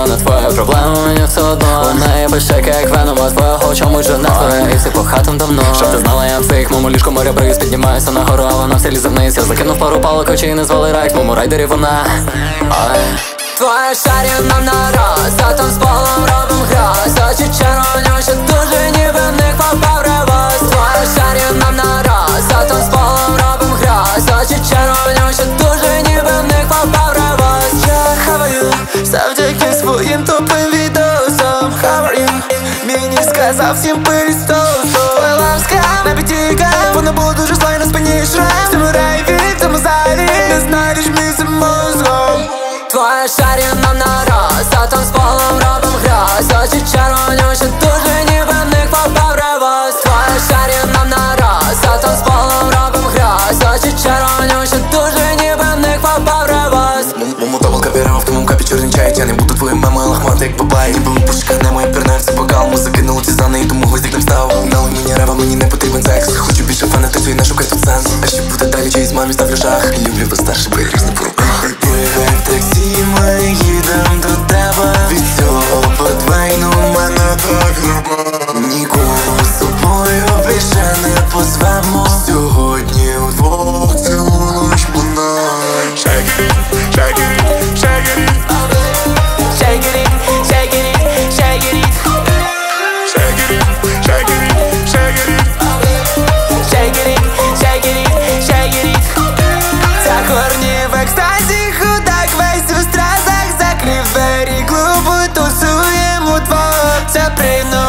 то не твоя проблема, мені все одно. У неї по щеки, як веном, а твоєго в чомусь же не твоє. І всі по хатам давно. Щоб ти знала, я в твоїх ліжку моря бриз. Піднімаюся нагору, а вона все лізе вниз. Я закинув пару палок, очі і не звали райк. В моєму райдері вона. Твоя шарі нам нараз, а там з полом робим грязь. Очі червонющі, дуже ніби в них попав ревоз. Твоя шарі нам нараз, а там з полом робим грязь. Очі червонющі, дуже ніби в них попав ревоз. Я хаваю завдяки своїм тупим відосам. Хаваю, мені сказав всім пильстосу. Лавська на підтіка, вона була дуже зла і на спині шрам. В цьому рейві, в цьому залі, не знайдеш місце мозгом. Твоя шарі нам нараз, а там з полом робим грязь. Очі червонющі, дуже ніби в них попав ревоз. Твоя шарі нам нараз, а там з полом робим грязь. Очі червонющі, дуже ніби в них попав ревоз. Мому табалка віра, в тому капі чорний чай. Я не буду твоїм мемом, лахматий як бабай. Ніби у пушках немає пірнаю, це бокал. Ми закинули ці зани і тому гвоздик не встав. Дали мені рева, мені не потрібен секс. Хочу більше фанатицю і не шукай тут сенс. А що буде далі, чиїсь мамі ставлю жах. Люблю без старший берег, не по руках. Вигай в таксі, ми їдем до тебе. Від цього подвейну мене так граба. Нікого з собою більше не позвемо. Сьогодні удвох цілу ніч плана. Shake it, shake it, shake it. Shake it, shake it, shake it. Shake it, shake it, shake it. Shake it, shake it, shake it. Ця корні в екстазі, худак весь у стразах. Закрив двері клубу, тусуємо двох. Це привно